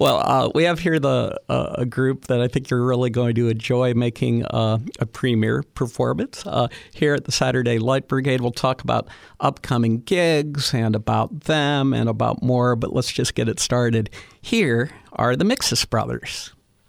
Well, we have here a group that I think you're really going to enjoy making a premiere performance. Here at the Saturday Light Brigade, we'll talk about upcoming gigs and about them and about more, but let's just get it started. Here are the Mixus Brothers.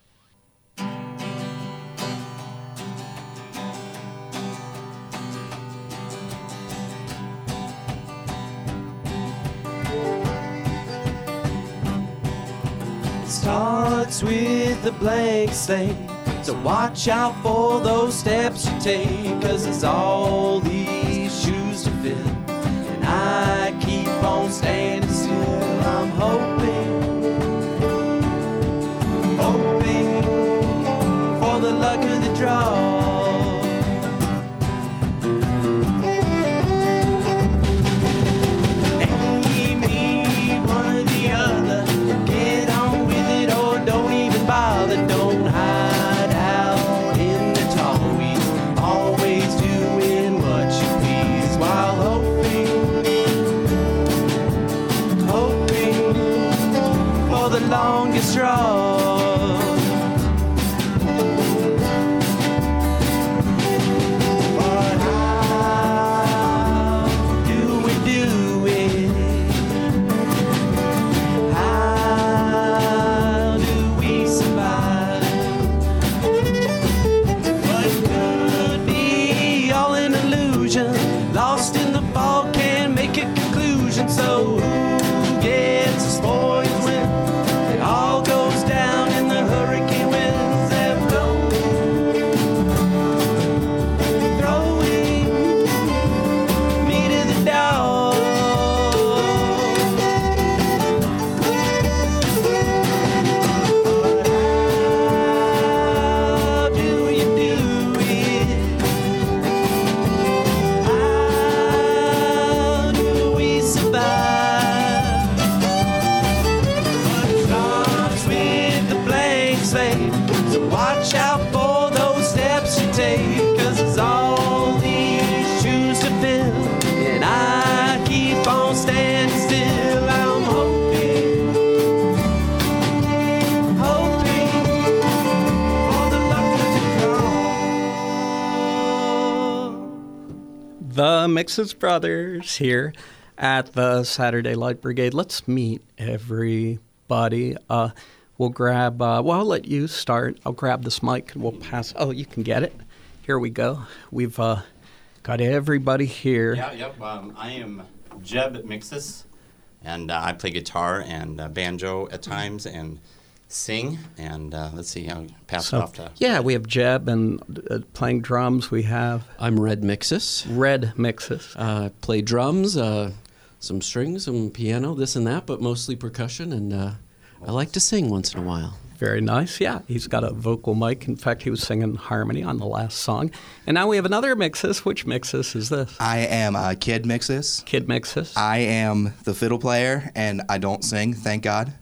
Starts with a blank slate, so watch out for those steps you take, 'cause it's all these shoes to fill, and I keep on standing still. I'm hoping for the luck of the draw. Don't hide out in the tall weeds, always doing what you please, while hoping for the longest straw. But how do we do it? How do we survive? Lost in the fog, can't make a conclusion. So who gets the spoils when it all goes down in the hurricane winds that blow, throwing me to the dog? How do you do it? Watch out for those steps you take, 'cause it's all these shoes to fill, and I keep on standing still. I'm hoping for the luck of the draw. The Mixus Brothers here at the Saturday Light Brigade. Let's meet everybody. We'll grab, I'll let you start. I'll grab this mic and we'll pass. Oh, you can get it. Here we go. We've got everybody here. Yep. I am Jeb Mixus, and I play guitar and banjo at times and sing. And let's see, I'll pass it off to... Yeah, we have Jeb and playing drums. We have... I'm Red Mixus. Red Mixus. Play drums, some strings, some piano, this and that, but mostly percussion, and... I like to sing once in a while. Very nice. Yeah, he's got a vocal mic. In fact, he was singing harmony on the last song. And now we have another Mixus. Which Mixus is this? I am Kid Mixus. Kid Mixus. I am the fiddle player, and I don't sing, thank God.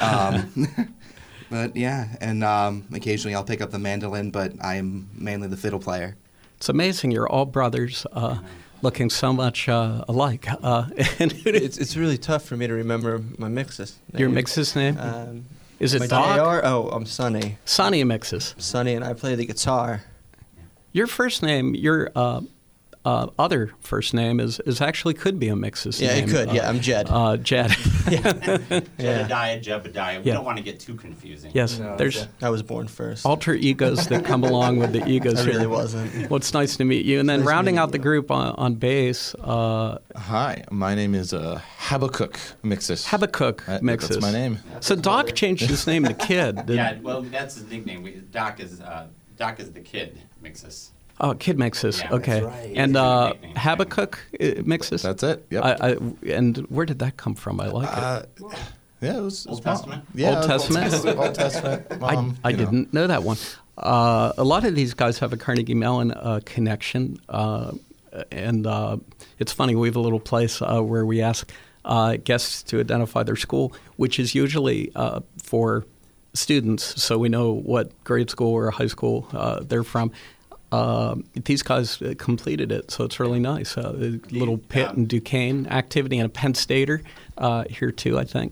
But yeah, and occasionally I'll pick up the mandolin, but I am mainly the fiddle player. It's amazing. You're all brothers. Looking so much alike. It's really tough for me to remember my Mixus name. Your Mixus name? Is it Doc? Doc? Oh, I'm Sonny. Sonny Mixus. Sonny, and I play the guitar. Your first name, your other first name is actually could be a Mixus Yeah, name. it could. Yeah, I'm Jed. Jed. Jebediah. We don't want to get too confusing. Yes, No, there's I was born first. alter egos that come along with the egos I here. really wasn't. Well, it's nice to meet you. And then Nice rounding meeting out the you. group on bass, Hi, my name is Habakkuk Mixus. Habakkuk Mixus. That's my name. So Doc changed his name to Kid. Yeah, well, that's his nickname. Doc is the Kid Mixus. Oh, Kid Mixus. Yeah, Okay. that's right. And It's a good nickname. Habakkuk Mixus? That's it. Yep. And where did that come from? I like it. Yeah, it was Old Mom. Testament? Yeah, Old it was Testament? Old Testament. I didn't know that one. A lot of these guys have a Carnegie Mellon connection, and it's funny. We have a little place where we ask guests to identify their school, which is usually for students, so we know what grade school or high school they're from. These guys completed it, so it's really nice. A little Pitt and Duquesne activity, and a Penn Stater here too, I think.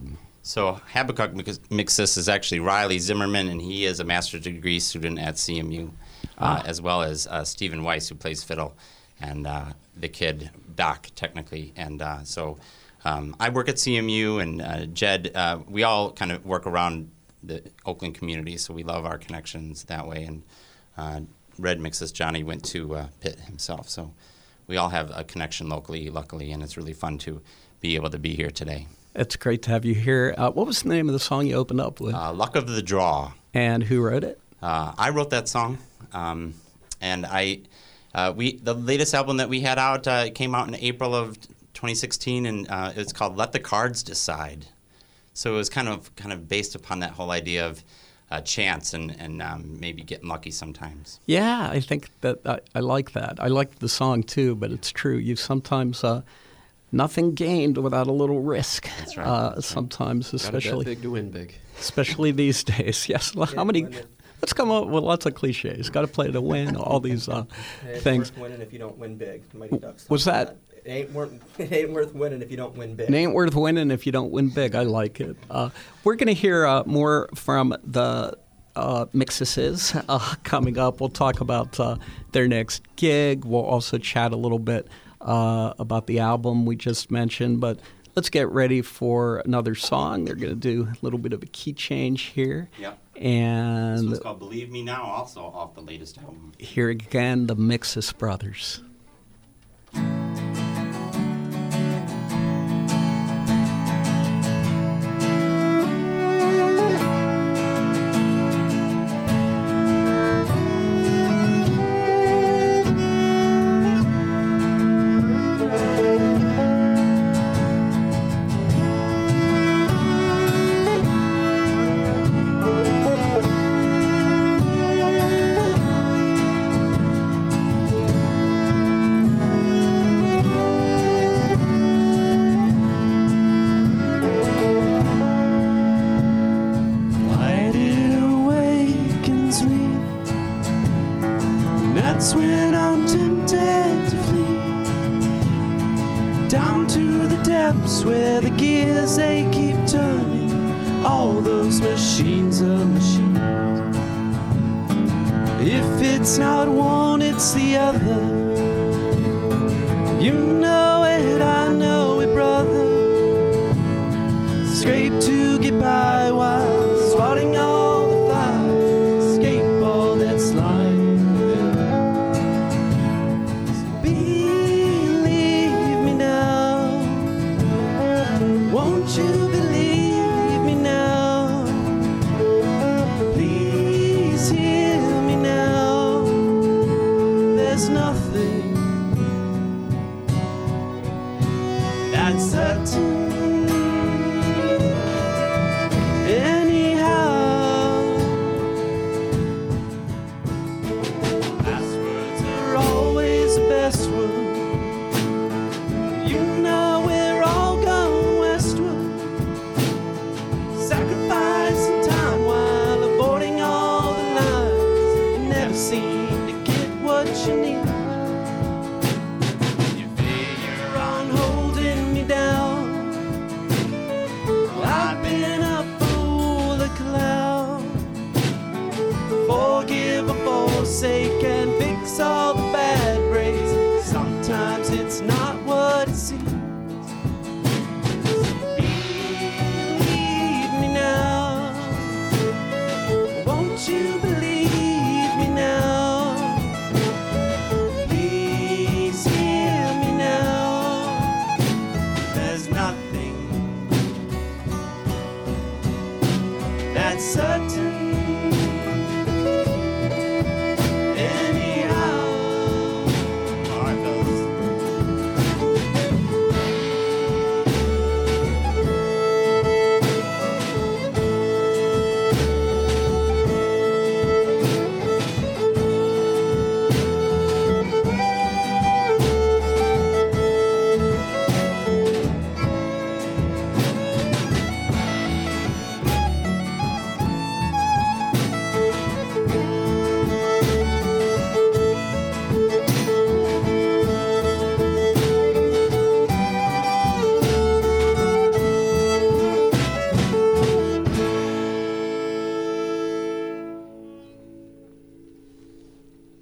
So Habakkuk Mixis is actually Riley Zimmerman, and he is a master's degree student at CMU, as well as Stephen Weiss, who plays fiddle, and the kid, Doc, technically. And so I work at CMU, and Jed, we all kind of work around the Oakland community, so we love our connections that way. And Red Mixis, Johnny, went to Pitt himself, so we all have a connection locally, luckily, and it's really fun to be able to be here today. It's great to have you here. What was the name of the song you opened up with? Luck of the Draw. And who wrote it? I wrote that song, and the latest album that we had out came out in April of 2016, and it's called "Let the Cards Decide." So it was kind of based upon that whole idea of chance and maybe getting lucky sometimes. Yeah, I think that I like that. I like the song too, but it's true. You sometimes nothing gained without a little risk. That's right. Sometimes, especially Gotta bet big to win big. Especially these days. Yes. How many? Let's come up with lots of cliches. Got to play to win. All these things. Worth winning if you don't win big. Mighty Ducks. Was that? It ain't worth winning if you don't win big. It ain't worth winning if you don't win big. I like it. We're going to hear more from the Mixises coming up. We'll talk about their next gig. We'll also chat a little bit about the album we just mentioned. But let's get ready for another song. They're going to do a little bit of a key change here. Yep. And this one's called "Believe Me Now," also off the latest album. Here again, the Mixis brothers.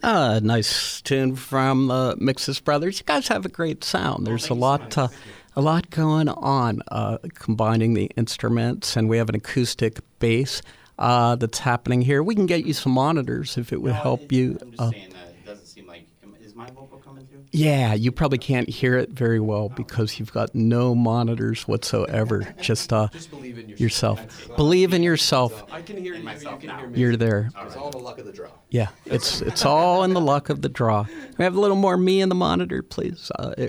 Nice tune from the Mixes Brothers. You guys have a great sound. There's a lot going on, combining the instruments, and we have an acoustic bass that's happening here. We can get you some monitors if it would help you. I'm just saying that it doesn't seem like. Is my vocal coming through? Yeah, you probably can't hear it very well because you've got no monitors whatsoever. Just believe in yourself. Believe in yourself. I can hear you. You can hear me. You're there. It's all the luck of the draw. Yeah, it's all in the luck of the draw. Can we have a little more me in the monitor, please?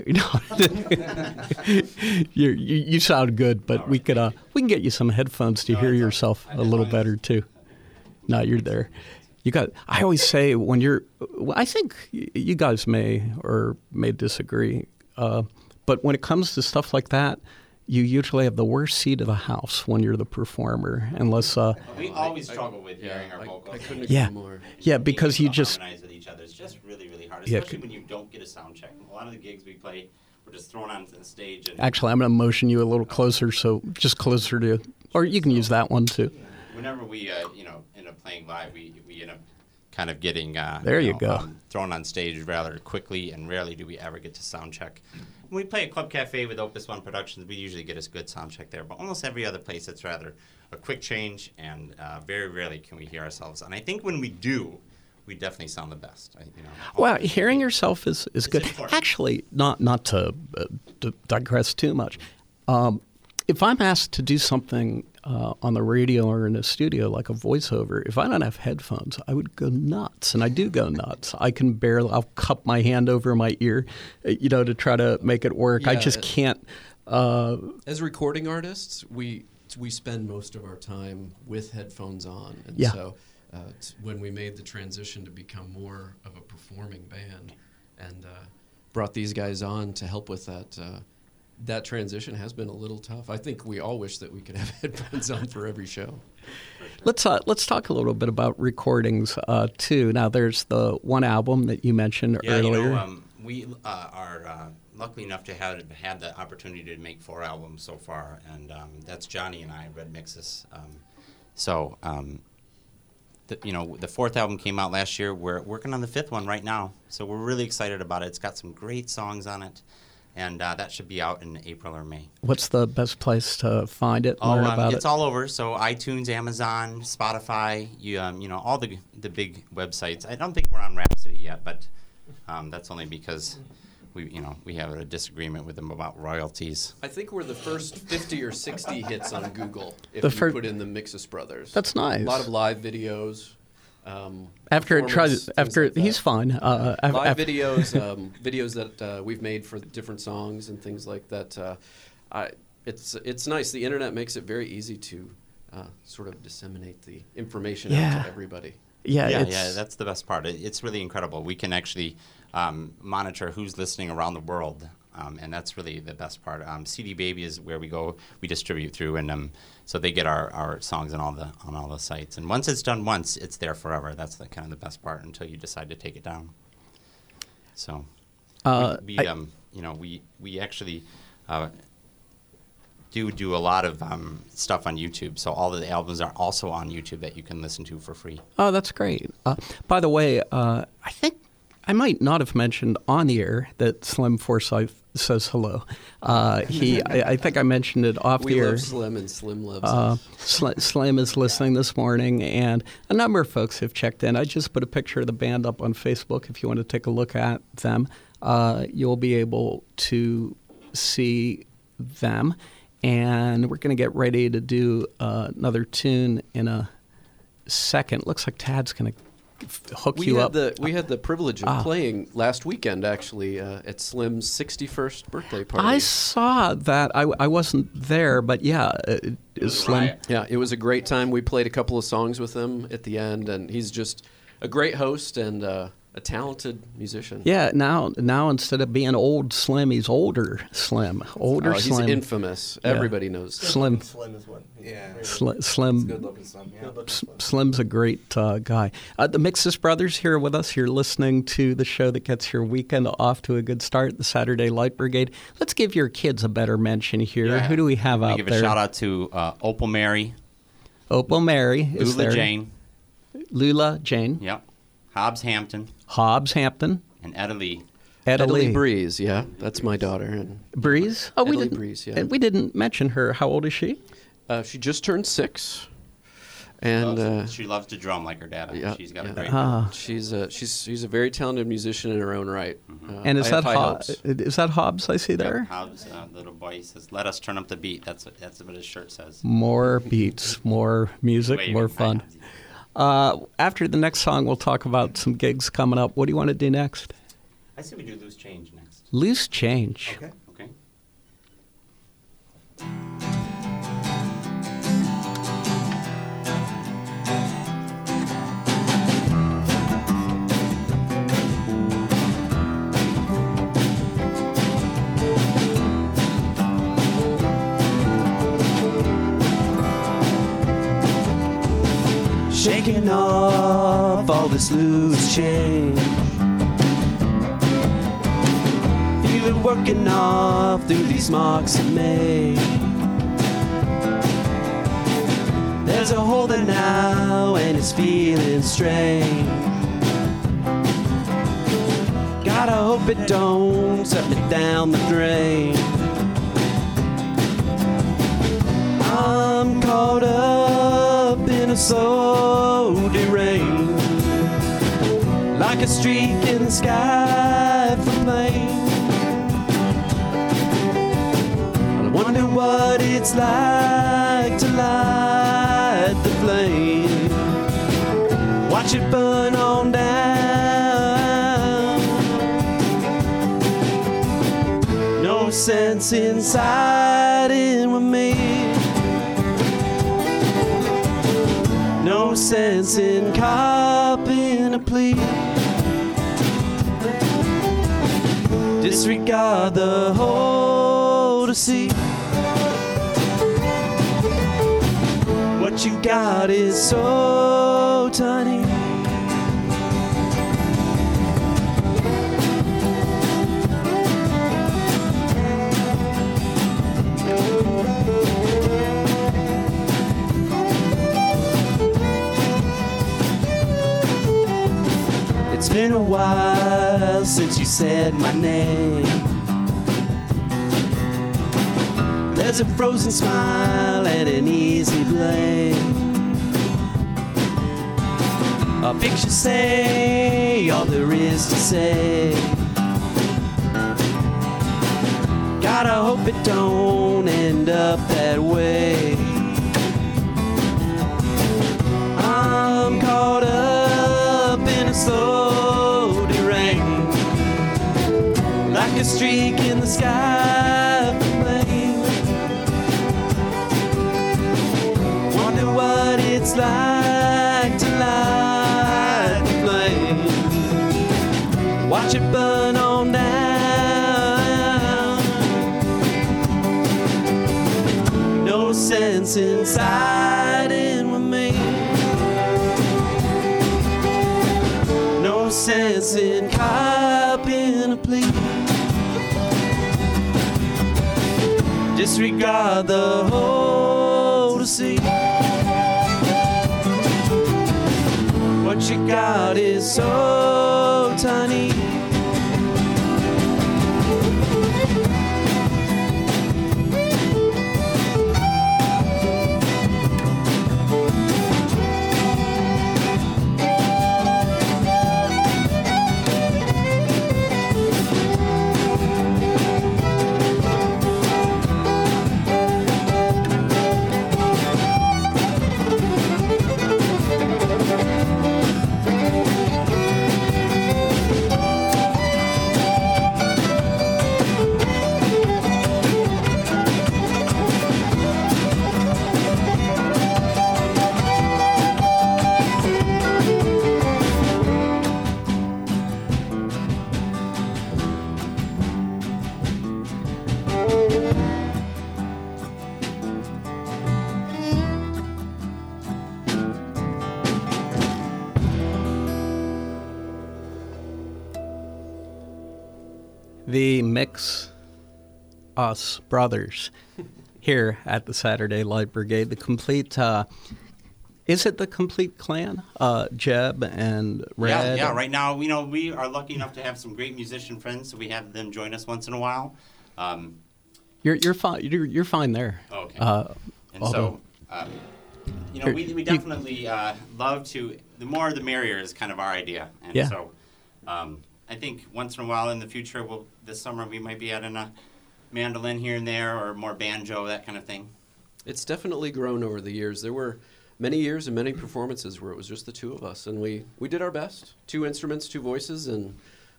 You sound good, but we can get you some headphones to hear yourself a little better too. No, you're there. I always say when I think you guys may disagree, but when it comes to stuff like that, you usually have the worst seat of the house when you're the performer, unless. We always struggle with hearing our vocals. I couldn't agree more. Yeah, because you just harmonize with each other. It's just really, really hard, especially when you don't get a sound check. A lot of the gigs we play, we're just thrown onto the stage. And actually, I'm going to motion you a little closer, so just closer to, or you can use that one too. Whenever we, end up playing live, we end up kind of getting thrown on stage rather quickly, and rarely do we ever get to sound check. When we play at Club Cafe with Opus One Productions, we usually get a good sound check there, but almost every other place it's rather a quick change, and very rarely can we hear ourselves. And I think when we do, we definitely sound the best. Well, hearing yourself is good. Important. Actually, not to digress too much. If I'm asked to do something on the radio or in a studio, like a voiceover, if I don't have headphones, I would go nuts, and I do go nuts. I'll cup my hand over my ear, to try to make it work. Yeah, I just can't. As recording artists, we spend most of our time with headphones on, and so when we made the transition to become more of a performing band, and brought these guys on to help with that. That transition has been a little tough. I think we all wish that we could have headphones on for every show. Let's talk a little bit about recordings too. Now, there's the one album that you mentioned earlier. We are lucky enough to have had the opportunity to make 4 albums so far, and that's Johnny and I, Red Mixes. The 4th album came out last year. We're working on the 5th one right now, so we're really excited about it. It's got some great songs on it. And that should be out in April or May. What's the best place to find it? Learn about it's all over. So iTunes, Amazon, Spotify, all the big websites. I don't think we're on Rhapsody yet, but that's only because we have a disagreement with them about royalties. I think we're the first 50 or 60 hits on Google if you put in the Mixes Brothers. That's nice. A lot of live videos. He's fine. Live videos that we've made for different songs and things like that. It's nice. The internet makes it very easy to sort of disseminate the information out to everybody. Yeah, that's the best part. It's really incredible. We can actually monitor who's listening around the world. And that's really the best part. CD Baby is where we distribute through, and so they get our songs on all the sites. And once it's done it's there forever. That's kind of the best part until you decide to take it down. So we actually do a lot of stuff on YouTube. So all of the albums are also on YouTube that you can listen to for free. Oh, that's great. By the way, I think I might not have mentioned on the air that Slim Forsyth says hello. I think I mentioned it off the air. We love Slim, and Slim loves us. Slim is listening this morning, and a number of folks have checked in. I just put a picture of the band up on Facebook. If you want to take a look at them, you'll be able to see them. And we're going to get ready to do another tune in a second. Looks like Tad's going to hook you up. We had the privilege of playing last weekend, actually, at Slim's 61st birthday party. I saw that. I wasn't there, but Slim. Yeah, it was a great time. We played a couple of songs with him at the end, and he's just a great host and a talented musician. Yeah, now instead of being old Slim, he's older Slim. He's infamous. Yeah. Everybody knows Slim. Slim is one. Yeah. Slim. Good looking Slim. Yeah. Slim's a great guy. The Mixes Brothers here with us. You're listening to the show that gets your weekend off to a good start, the Saturday Light Brigade. Let's give your kids a better mention here. Yeah. Who do we have out there? Give a shout out to Opal Mary. Opal Mary is Lula there. Jane. Lula Jane. Yep. Hobbs Hampton. Hobbs Hampton. And Etta Lee. Etta Lee. Breeze, yeah, that's my daughter. And Breeze? Oh, Etta Lee Breeze, yeah. And we didn't mention her. How old is she? She just turned 6. And She loves to drum like her dad. Yeah, She's got a Ah. great she's a very talented musician in her own right. And is I have that high hopes. Is that Hobbs I see there? Hobbs, little boy, he says, "Let us turn up the beat." That's what his shirt says. More beats, more music, Waving. more fun. After the next song, we'll talk about some gigs coming up. What do you want to do next? I say we do Loose Change next. Loose Change. Okay. Shaking off all this loose change, feel it working off through these marks it made. There's a hole there now and it's feeling strange. Gotta hope it don't set me down the drain. I'm caught up in a slow deranged, like a streak in the sky from pain. I wonder what it's like to light the flame, watch it burn on down. No sense in siding with me, no sense in copying a plea. Disregard the whole to see what you got is so tiny. It's been a while since you said my name. There's a frozen smile and an easy blame. A picture say all there is to say. Gotta hope it don't end up that way. I'm caught up in a slow deranged, like a streak in the sky from rain. Wonder what it's like to light the flame, watch it burn on down. No sense in siding with me, no sense in copying a plea. Disregard the whole to see what you got is so tiny. The Mix Us Brothers here at the Saturday Light Brigade. The complete Is it the complete clan? Jeb and Red? Yeah. Right now, we are lucky enough to have some great musician friends, so we have them join us once in a while. You're fine. You're fine there. Okay. And although, so, we definitely love to. The more, the merrier is kind of our idea. And yeah. So, I think once in a while in the future, this summer we might be adding a mandolin here and there, or more banjo, that kind of thing. It's definitely grown over the years. There were many years and many performances where it was just the two of us, and we did our best. 2 instruments, 2 voices, and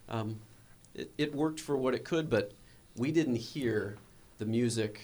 it worked for what it could, but we didn't hear the music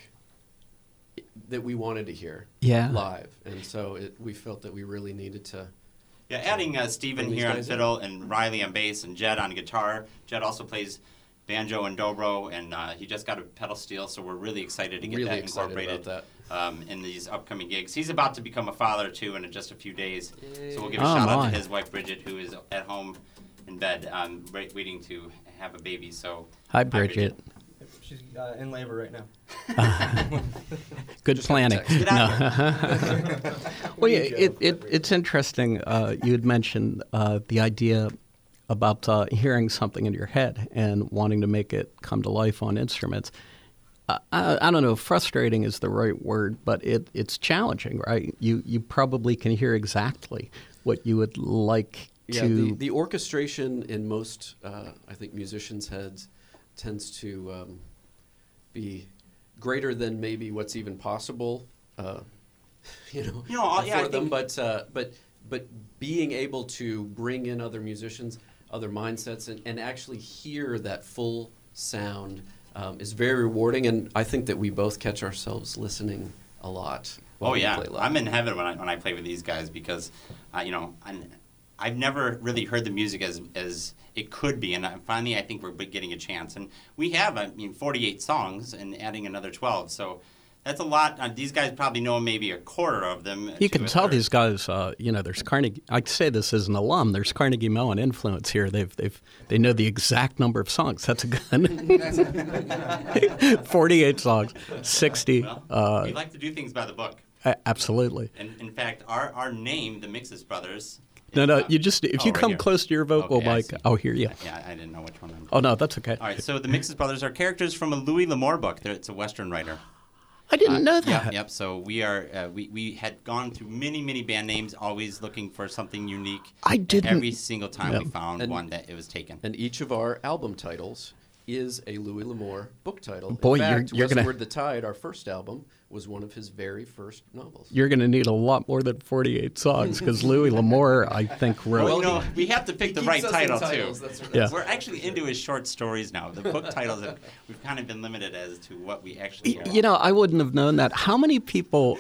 that we wanted to hear live, and so we felt that we really needed to. Yeah, adding Stephen here on fiddle and Riley on bass and Jed on guitar. Jed also plays banjo and dobro, and he just got a pedal steel, so we're really excited to get that incorporated in these upcoming gigs. He's about to become a father, too, in just a few days, so we'll give a shout-out to his wife, Bridget, who is at home in bed waiting to have a baby. So hi, Bridget. She's in labor right now. Good planning. No. Well, yeah, it's interesting. You had mentioned the idea about hearing something in your head and wanting to make it come to life on instruments. I don't know if frustrating is the right word, but it's challenging, right? You probably can hear exactly what you would like to. The orchestration in most, I think, musicians' heads tends to be greater than maybe what's even possible, for them. But being able to bring in other musicians, other mindsets, and actually hear that full sound is very rewarding. And I think that we both catch ourselves listening a lot. While we play live. I'm in heaven when I play with these guys because, I've never really heard the music as it could be, and finally I think we're getting a chance. And we have, 48 songs and adding another 12, so that's a lot. These guys probably know maybe a quarter of them. You can tell these guys, there's Carnegie. I say this as an alum. There's Carnegie Mellon influence here. They know the exact number of songs. That's a good 48 songs, 60. Well, we like to do things by the book. Absolutely. And in fact, our name, the Mixes Brothers. No. You just if you come close to your vocal mic, I'll hear you. Yeah, I didn't know which one. Oh no, that's okay. All right, so the Mixes Brothers are characters from a Louis L'Amour book. It's a Western writer. I didn't know that. Yep. So we are we had gone through many band names, always looking for something unique. I didn't. Every single time we found one that it was taken. And each of our album titles is a Louis L'Amour book title. Boy, in fact, you're Westward the Tide, our first album, was one of his very first novels. You're going to need a lot more than 48 songs because Louis L'Amour, I think, wrote. Well, we have to pick the right title too. Yeah. We're actually into his short stories now. The book titles, we've kind of been limited as to what we actually are. I wouldn't have known that. How many people?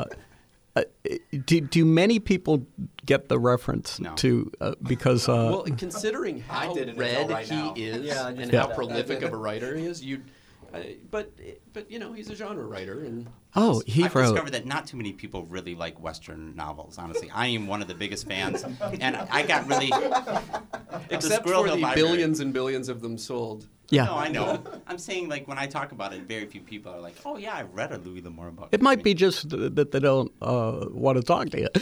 Do many people get the reference to because? Well, considering how red he is and how prolific of a writer he is, but he's a genre writer, and I've discovered that not too many people really like Western novels. Honestly, I am one of the biggest fans, and I got really except for the billions and billions of them sold. Yeah. No, I know. I'm saying, like, when I talk about it, very few people are like, oh, yeah, I've read a Louis L'Amour book. It might be just that they don't want to talk to you.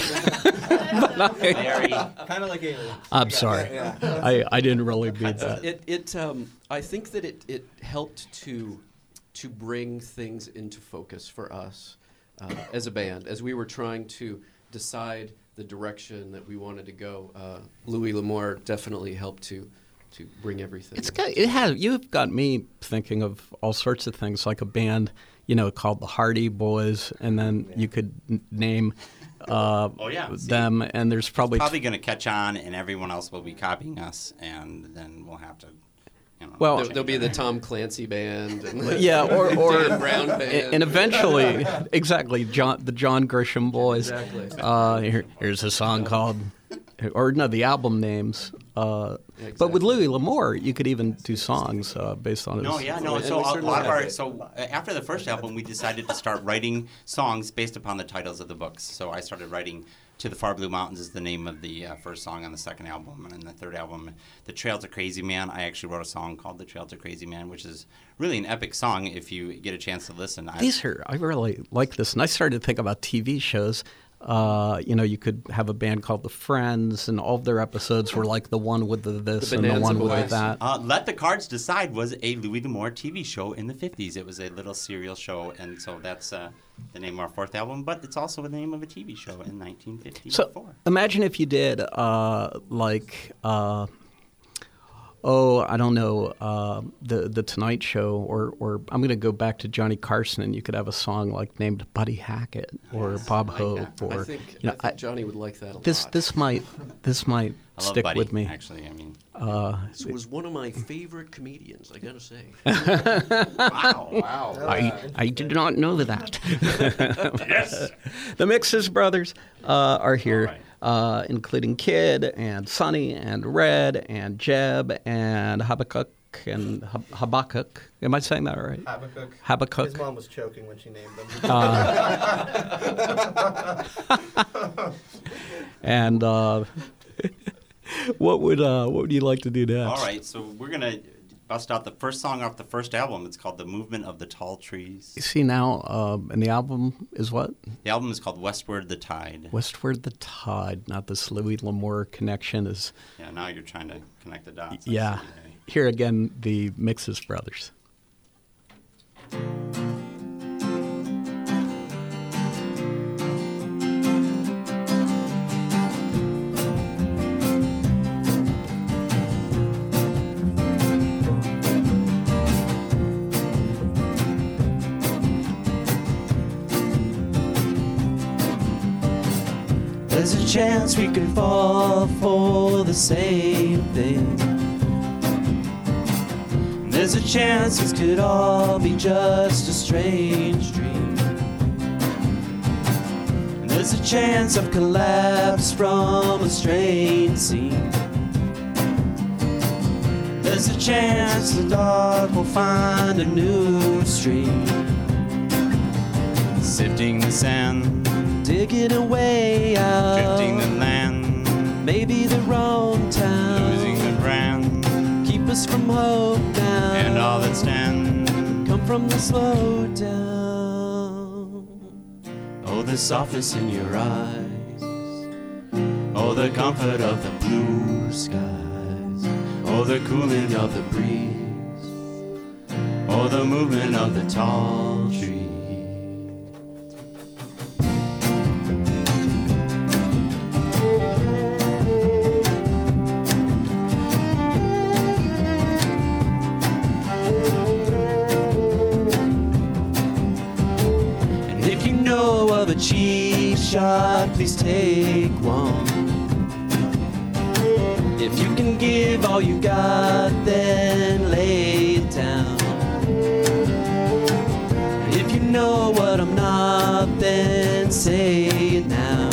Kind of like aliens. I'm sorry. Yeah. I didn't really mean that. I think that it helped to bring things into focus for us as a band. As we were trying to decide the direction that we wanted to go, Louis L'Amour definitely helped to bring everything. You've got me thinking of all sorts of things, like a band, called the Hardy Boys, and then you could name them, and there's probably going to catch on, and everyone else will be copying us, and then we'll have to. Well, there'll be the Tom Clancy band, and or Dan Brown band, and eventually, exactly, the John Grisham Boys. Exactly. Here's a song called. The album names. Exactly. But with Louis L'Amour, you could even do songs based on his... So a lot of after the first album, we decided to start writing songs based upon the titles of the books. So I started writing To the Far Blue Mountains is the name of the first song on the second album. And in the third album, The Trail to Crazy Man, I actually wrote a song called The Trail to Crazy Man, which is really an epic song if you get a chance to listen. I really like this. And I started to think about TV shows. You could have a band called the Friends, and all of their episodes were like the one with the this The and the Bonanza one with Boys. that. Let the Cards Decide was a Louis D'Amour TV show in the 50s. It was a little serial show, and so that's the name of our fourth album, but it's also the name of a TV show in 1954. So imagine if you did I don't know, the Tonight Show, or I'm going to go back to Johnny Carson, and you could have a song like named Buddy Hackett or Bob Hope, or I think Johnny would like that a lot. this might I love stick Buddy, with me. actually. I mean, This was one of my favorite comedians, I gotta say. wow. I did not know that. Yes. The Mixes Brothers are here, including Kid and Sonny and Red and Jeb and Habakkuk and Habakkuk. Am I saying that right? Habakkuk. His mom was choking when she named him. And what would you like to do next? All right, so we're going to bust out the first song off the first album. It's called The Movement of the Tall Trees. You see now, and the album is what? The album is called Westward the Tide. Westward the Tide, not this Louis L'Amour connection is. Yeah, now you're trying to connect the dots. Yeah. Here again, the Mixes Brothers. There's a chance we could fall for the same thing. There's a chance this could all be just a strange dream. There's a chance of collapse from a strained scene. There's a chance the dark will find a new stream. Sifting the sand, digging a way out, drifting the land, maybe the wrong town, losing the brand, keep us from hope now, and all that stand, come from the slow down. Oh, the softness in your eyes, oh, the comfort of the blue skies, oh, the cooling of the breeze, oh, the movement of the tall trees. A cheap shot, please take one. If you can give all you got, then lay it down. If you know what I'm not, then say it now.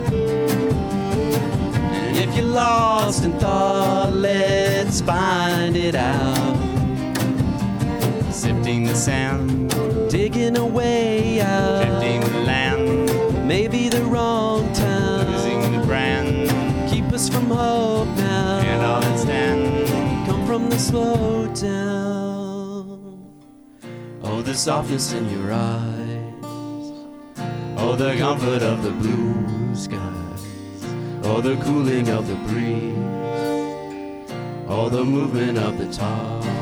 And if you're lost in thought, let's find it out. Sifting the sand, digging a way out, drifting the land, maybe the wrong town, losing the brand, keep us from hope now, and all that stand, come from the slow down. Oh, the softness in your eyes, oh, the comfort of the blue skies, oh, the cooling of the breeze, oh, the movement of the tall trees.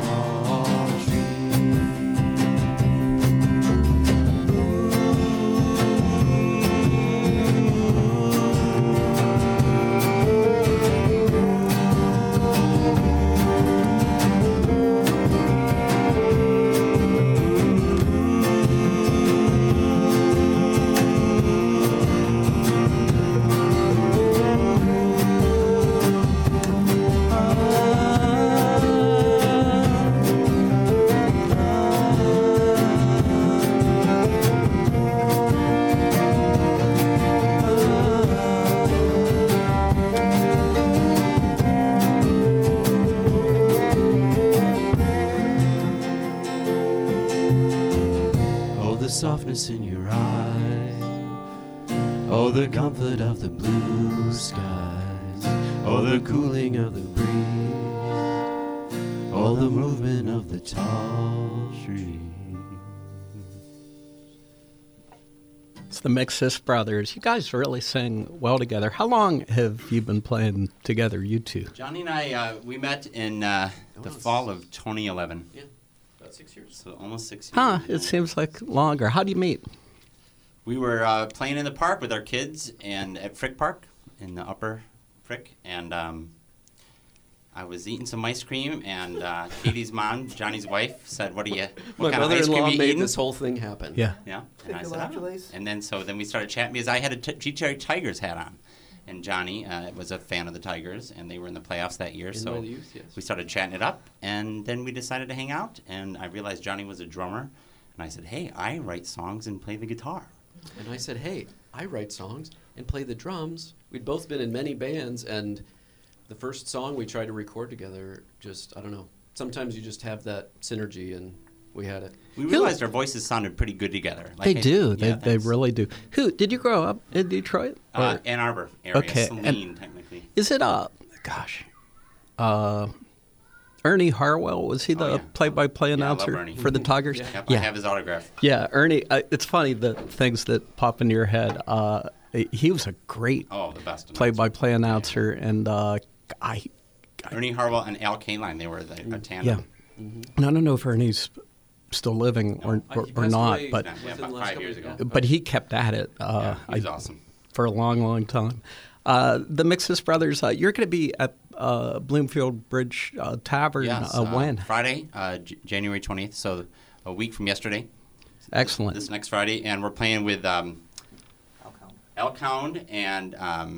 Softness in your eyes, oh, the comfort of the blue skies, oh, the cooling of the breeze, oh, the movement of the tall trees. the Mixis Brothers. You guys really sing well together. How long have you been playing together, you two? Johnny and I, we met in the fall of 2011. Yeah, about 6 years. So almost 6 years. Huh, it seems like longer. How do you meet? We were playing in the park with our kids and at Frick Park in the upper Frick. And I was eating some ice cream, and Katie's mom, Johnny's wife, said, what My kind of ice cream mother-in-law you made eating? this whole thing happen. Yeah. Yeah. And I Take said, your "I don't know." electrolytes. And then we started chatting because I had a Detroit Tigers hat on. And Johnny was a fan of the Tigers, and they were in the playoffs that year. In my youth, yes. We started chatting it up, and then we decided to hang out. And I realized Johnny was a drummer. And I said, hey, I write songs and play the guitar. And I said, hey, I write songs and play the drums. We'd both been in many bands, and the first song we tried to record together, I don't know. Sometimes you just have that synergy, and we had it. We realized our voices sounded pretty good together. They do. Yeah, They really do. Did you grow up in Detroit? Or- Ann Arbor area, Okay, Saline, technically. Is it Ernie Harwell? Was he the yeah. play-by-play Yeah, I love announcer Ernie. for the Tigers? Yep, I have his autograph. Yeah, Ernie. It's funny the things that pop into your head. He was a great Oh, the best. play-by-play announcer, and Ernie Harwell and Al Kaline, they were a tandem. yeah. And I don't know if Ernie's still living or He passed not, away but Yeah, within about the last 5 couple years of ago. he kept at it. He was awesome. For a long, long time. The Mixis Brothers, you're going to be at Bloomfield Bridge Tavern Yes, when? Friday, January 20th, so a week from yesterday. Excellent. This next Friday, and we're playing with Elk Hound and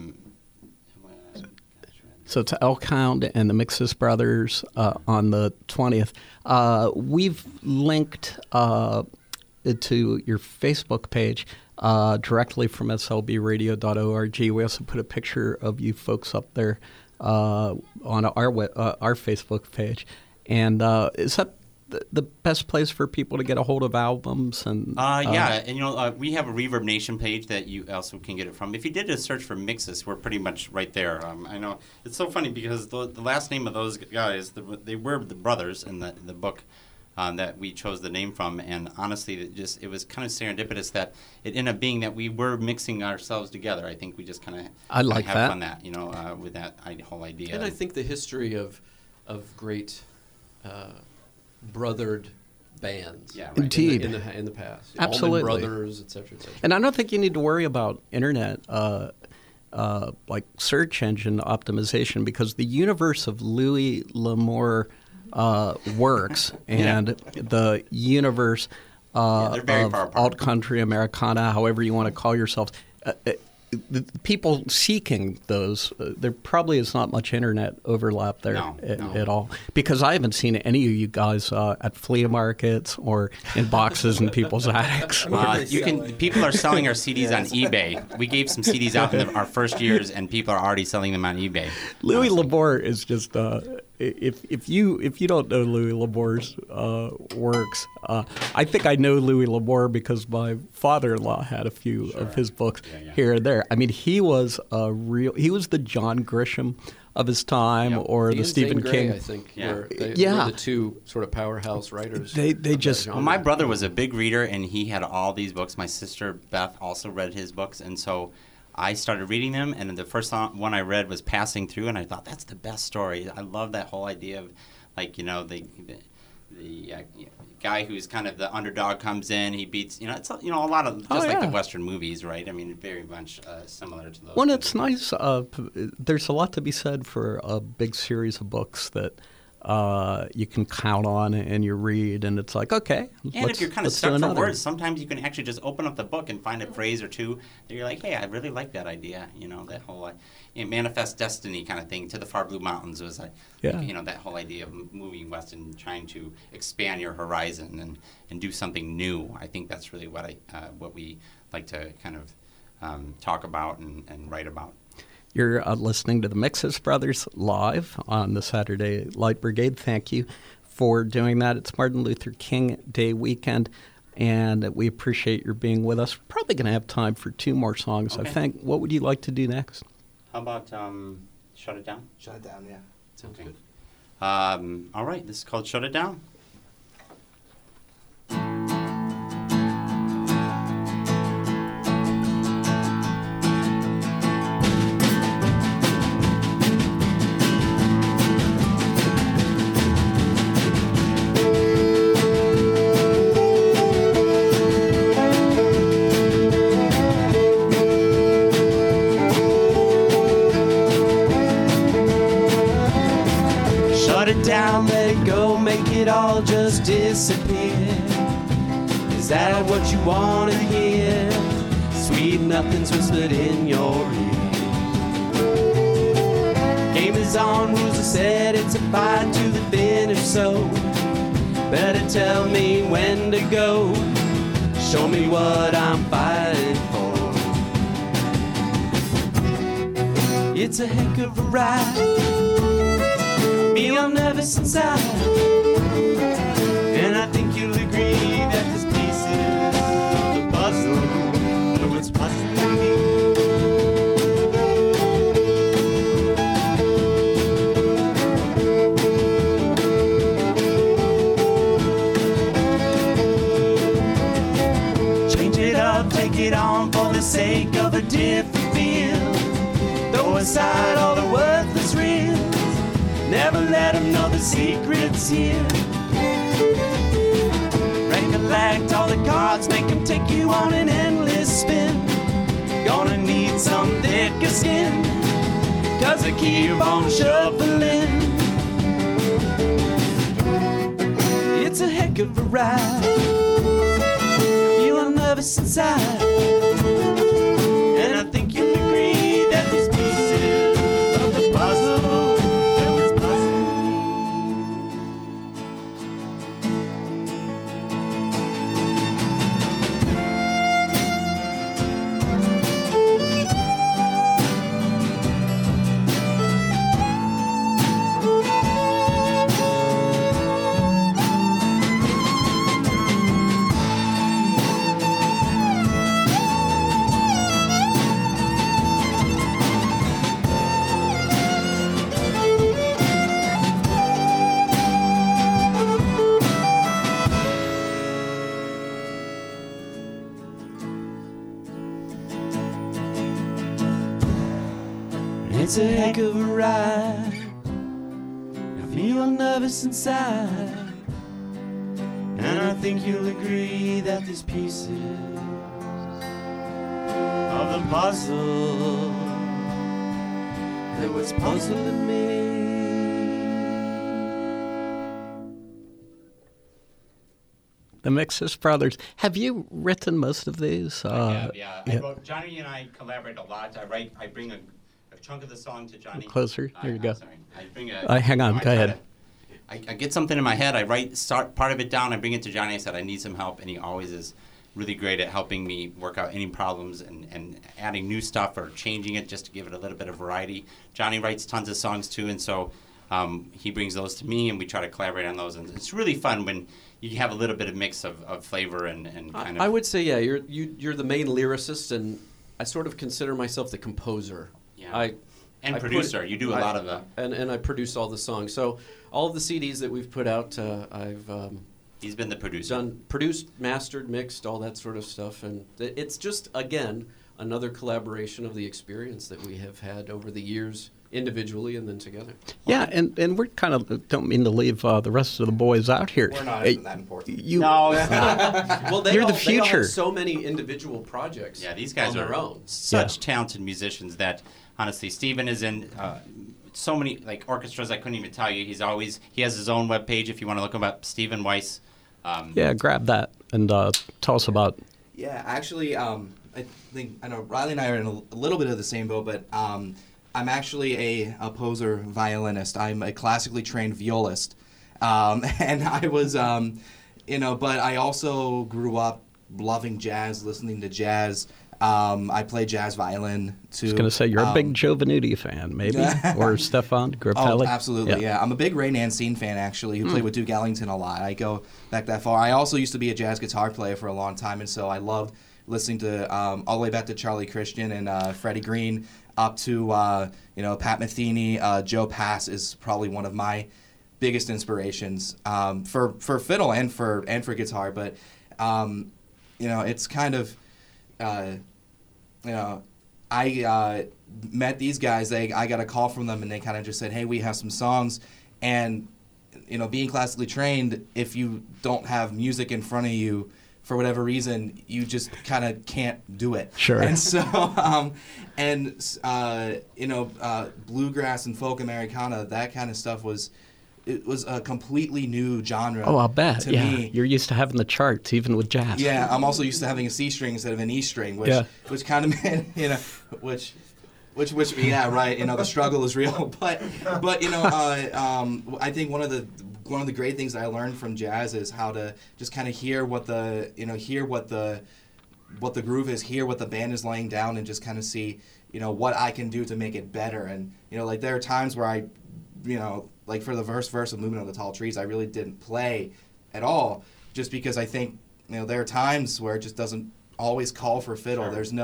So it's Elk Hound and the Mixis Brothers on the 20th. We've linked to your Facebook page directly from slbradio.org. We also put a picture of you folks up there on our Facebook page. And is that the best place for people to get a hold of albums? And yeah, and we have a Reverb Nation page that you also can get it from. If you did a search for Mixis, we're pretty much right there. I know it's so funny because the last name of those guys, they were the brothers in the book that we chose the name from, and honestly, it was kind of serendipitous that it ended up being that we were mixing ourselves together. I think we just kind of have fun with that whole idea. And I think the history of great brothered bands, Yeah, right. Indeed. in the past, Absolutely. Allman Brothers, et cetera, et cetera. And I don't think you need to worry about internet like search engine optimization because the universe of Louis L'Amour works, and the universe they're very of far apart. alt country Americana, however you want to call yourselves. The people seeking those, there probably is not much internet overlap there at all. Because I haven't seen any of you guys at flea markets or in boxes in people's attics. People are selling our CDs on eBay. We gave some CDs out in our first years, and people are already selling them on eBay. Louis L'Amour is just if you don't know Louis L'Amour's works, I think I know Louis L'Amour because my father-in-law had a few of his books here and there. I mean, he was the John Grisham of his time, or He the and Stephen Zane King. Grey, I think, were the two sort of powerhouse writers. They of that just- genre. Well, my brother was a big reader, and he had all these books. My sister Beth also read his books, and so I started reading them. And the first one I read was Passing Through, and I thought that's the best story. I love that whole idea of, the guy who's kind of the underdog comes in, he beats. It's a lot of just like the Western movies, right? I mean, very much similar to those. Well, it's nice. There's a lot to be said for a big series of books that you can count on and you read, and it's like, okay. And if you're kind of stuck for words, sometimes you can actually just open up the book and find a phrase or two that you're like, hey, I really like that idea. That whole manifest destiny kind of thing. To the Far Blue Mountains was that whole idea of moving west and trying to expand your horizon and do something new. I think that's really what we like to kind of talk about and write about. You're listening to the Mixis Brothers live on the Saturday Light Brigade. Thank you for doing that. It's Martin Luther King Day weekend, and we appreciate your being with us. We're probably going to have time for two more songs, Okay. I think. What would you like to do next? How about Shut It Down? Shut it down, yeah. Sounds good. All right, this is called Shut It Down. down, let it go, make it all just disappear. Is that what you wanna hear? Sweet nothing's whispered in your ear. Game is on, rules are set, it's a fight to the finish, so better tell me when to go. Show me what I'm fighting for. It's a heck of a ride. Feel nervous inside, and I think you'll agree that this piece is the puzzle. No, it's puzzling me. Change it up, take it on for the sake of a different feel. Throw aside all the worthless reels. Never let them know the secret's here. Recollect all the cards, make them take you on an endless spin. Gonna need some thicker skin, 'cause they keep on shuffling. It's a heck of a ride. Feeling nervous inside, and I think you'll agree that these pieces of the puzzle. It's a heck of a ride. I feel nervous inside, and I think you'll agree that these pieces of the puzzle, that what's puzzling me. The Mixes Brothers. Have you written most of these? I wrote, Johnny and I collaborate a lot. I bring a chunk of the song to Johnny. Closer. Here you go. Sorry. I bring a. Hang on. Go ahead. I get something in my head. Start part of it down. I bring it to Johnny. I said I need some help, and he always is really great at helping me work out any problems and adding new stuff or changing it just to give it a little bit of variety. Johnny writes tons of songs too, and so he brings those to me, and we try to collaborate on those. And it's really fun when you have a little bit of mix of flavor and kind of. I would say, yeah, you're the main lyricist, and I sort of consider myself the composer. Yeah. And producer. You do a lot of the... And I produce all the songs. So all of the CDs that we've put out, I've... He's been the producer. Produced, mastered, mixed, all that sort of stuff. And it's just, again, another collaboration of the experience that we have had over the years, individually and then together. Yeah, and we're kind of, don't mean to leave the rest of the boys out here. We're not that important. No, it's not. Well, You're the they future. all have so many individual projects. Yeah, these guys on are their own. such talented musicians that, honestly, Steven is in so many orchestras I couldn't even tell you. He has his own webpage if you want to look him up, Steven Weiss. Yeah, grab that and tell us about. Yeah, actually, I know Riley and I are in a little bit of the same boat, but I'm actually a poser violinist. I'm a classically trained violist, and I was, but I also grew up loving jazz, listening to jazz. I play jazz violin too. I was going to say, you're a big Joe Venuti fan, maybe? Or Stefan Grappelli? Oh, absolutely, yeah. I'm a big Ray Nancine fan, actually, who played with Duke Ellington a lot. I go back that far. I also used to be a jazz guitar player for a long time, and so I loved listening to all the way back to Charlie Christian and Freddie Green, up to Pat Metheny. Joe Pass is probably one of my biggest inspirations for fiddle and for guitar. But it's kind of I met these guys. I got a call from them, and they kind of just said, "Hey, we have some songs," and being classically trained, if you don't have music in front of you, for whatever reason, you just kind of can't do it. Sure. And so, bluegrass and folk Americana, that kind of stuff was it was a completely new genre. Oh, I'll bet. To Yeah, me. you're used to having the charts, even with jazz. Yeah, I'm also used to having a C string instead of an E string, which kind of meant, which yeah, right. The struggle is real, but I think one of the great things that I learned from jazz is how to just kind of hear what the groove is, hear what the band is laying down, and just kind of see what I can do to make it better. And like there are times where I, like for the verse of Moving on the Tall Trees, I really didn't play at all, just because I think there are times where it just doesn't always call for fiddle. Sure. There's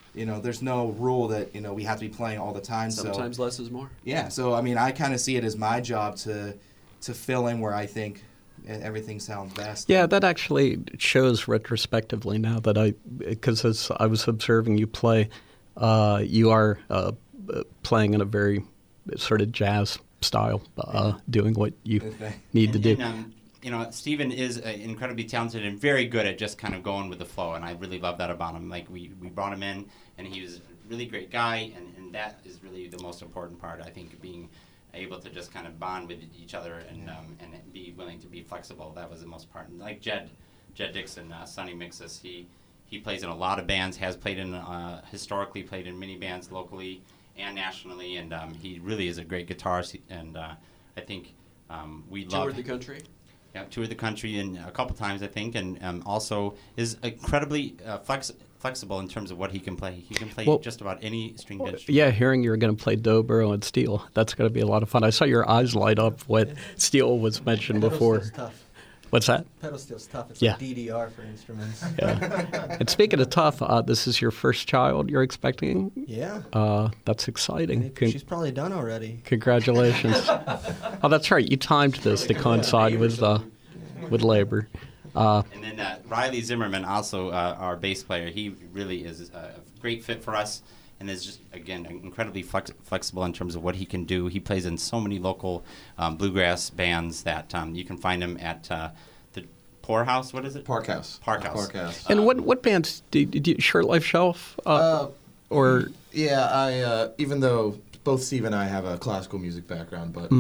no rule that we have to be playing all the time. Sometimes less is more. Yeah, so I kind of see it as my job to fill in where I think everything sounds best. Yeah, that actually shows retrospectively now that because as I was observing you play, you are playing in a very sort of jazz style, doing what you need to do. Stephen is incredibly talented and very good at just kind of going with the flow, and I really love that about him. Like, we brought him in, and he was a really great guy, and that is really the most important part, I think, being able to just kind of bond with each other and be willing to be flexible. That was the most part. And like Jed Dixon, Sonny Mixes, he plays in a lot of bands, has played in, historically played in many bands locally and nationally, and he really is a great guitarist, and I think we love... Toured the country? Yeah, toured the country and a couple times, I think, and also is incredibly flexible in terms of what he can play. He can play just about any stringed instrument. Yeah, hearing you're going to play dobro and steel, that's going to be a lot of fun. I saw your eyes light up when steel was mentioned before. Tough. What's that? Pedal steel's tough. It's like DDR for instruments. Yeah. And speaking of tough, this is your first child you're expecting? Yeah. That's exciting. She's probably done already. Congratulations. Oh, that's right. You timed this to coincide with labor. And then Riley Zimmerman, also our bass player, he really is a great fit for us and is just, again, incredibly flexible in terms of what he can do. He plays in so many local bluegrass bands that you can find him at the Poorhouse. What is it? Park House. And what bands do you Short Life Shelf? Or yeah, I even though both Steve and I have a classical music background, but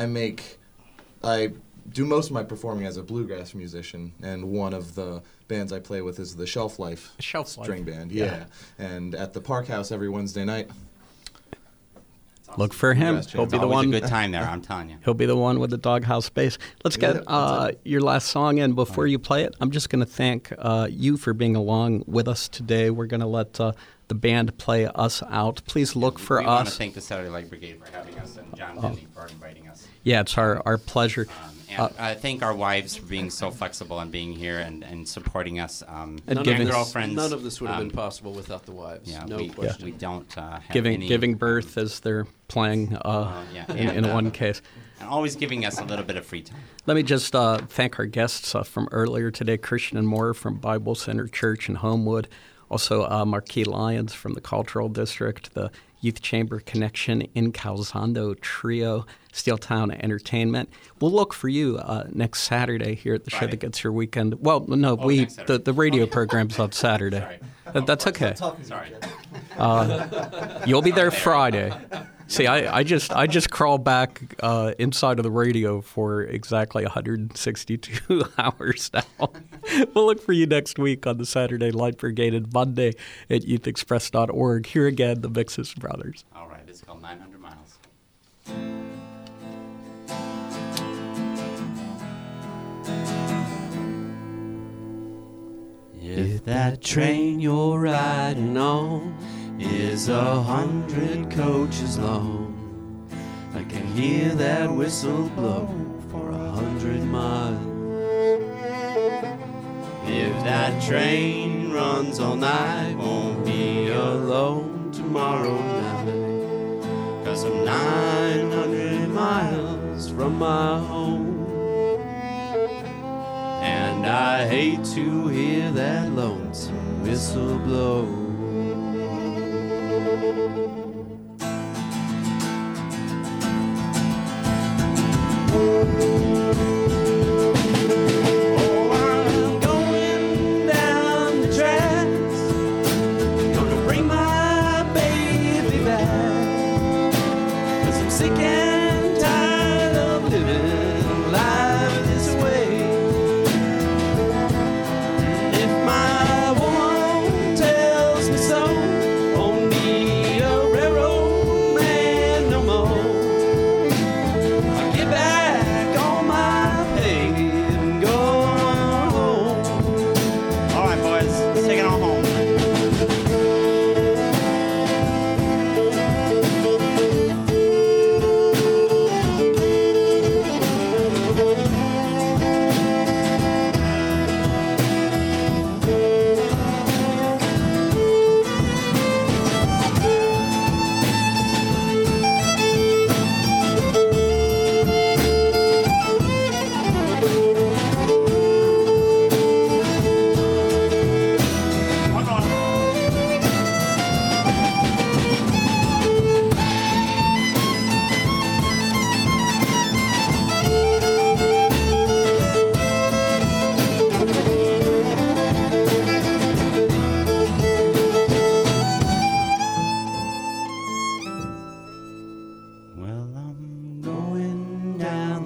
I do most of my performing as a bluegrass musician, and one of the bands I play with is the Shelf Life string band. Yeah. And at the Park House every Wednesday night. Look for him. He'll be the one. A good time there, I'm telling you. He'll be the one with the doghouse bass. Let's get your last song in. Before you play it, I'm just going to thank you for being along with us today. We're going to let the band play us out. Please look for us. We want to thank the Saturday Light Brigade for having us and John Finley for inviting us. Yeah, it's our pleasure. And I thank our wives for being so flexible and being here and supporting us. And girlfriends. None of this would have been possible without the wives. Yeah, no question. We don't have giving birth as they're playing in one case. And always giving us a little bit of free time. Let me just thank our guests from earlier today, Christian and Moore from Bible Center Church in Homewood. Also, Marquis Lyons from the Cultural District, the Youth Chamber Connection in Calzando Trio, Steeltown Entertainment. We'll look for you next Saturday here at the show that gets your weekend. Well, no, the radio program's on Saturday. That's okay. Sorry. You'll be there Friday. See, I just crawl back inside of the radio for exactly 162 hours now. We'll look for you next week on the Saturday Light Brigade and Monday at youthexpress.org. Here again, the Mixes Brothers. All right, it's called 900 Miles. If that train you're riding on is 100 coaches long, I can hear that whistle blow for 100 miles. If that train runs all night, won't be alone tomorrow night, 'cause I'm 900 miles from my home. And I hate to hear that lonesome whistle blow. Oh, I'm going down the tracks, gonna bring my baby back, 'cause I'm sick and tired of living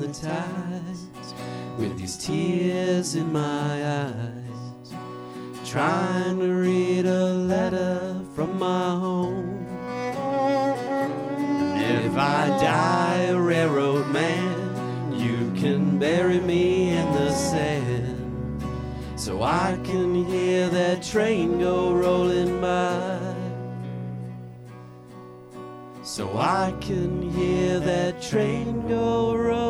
the ties with these tears in my eyes, trying to read a letter from my home. And if I die a railroad man, you can bury me in the sand, so I can hear that train go rolling by. So I can hear that train go rolling